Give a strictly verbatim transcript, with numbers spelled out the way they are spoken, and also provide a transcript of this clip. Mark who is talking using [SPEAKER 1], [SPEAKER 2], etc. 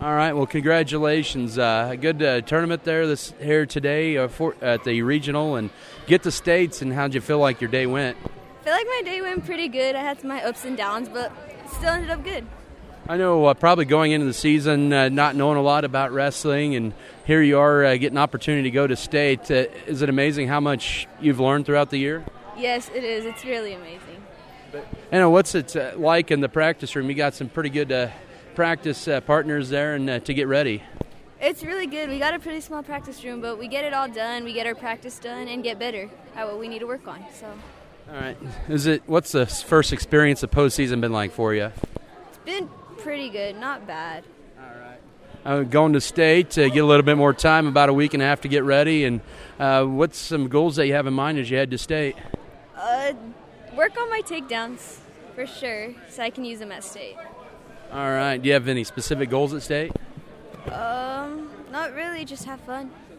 [SPEAKER 1] All right. Well, congratulations. Uh, a good uh, tournament there this here today uh, for, at the regional, and get to states. And how'd you feel like your day went?
[SPEAKER 2] I feel like my day went pretty good. I had my ups and downs, but still ended up good.
[SPEAKER 1] I know uh, probably going into the season, uh, not knowing a lot about wrestling, and here you are uh, getting an opportunity to go to state. Uh, is it amazing how much you've learned throughout the year?
[SPEAKER 2] Yes, it is. It's really amazing.
[SPEAKER 1] I know, what's it uh, like in the practice room? You got some pretty good uh, practice uh, partners there, and uh, to get ready.
[SPEAKER 2] It's really good. We got a pretty small practice room, but we get it all done. We get our practice done and get better at what we need to work on. So.
[SPEAKER 1] All right. Is it? What's the first experience of postseason been like for you?
[SPEAKER 2] It's been pretty good, not bad.
[SPEAKER 1] All right. Uh, going to state, uh, get a little bit more time, about a week and a half to get ready. And uh, what's some goals that you have in mind as you head to state?
[SPEAKER 2] Uh, work on my takedowns for sure, so I can use them at state.
[SPEAKER 1] All right. Do you have any specific goals at state?
[SPEAKER 2] Um, not really. Just have fun.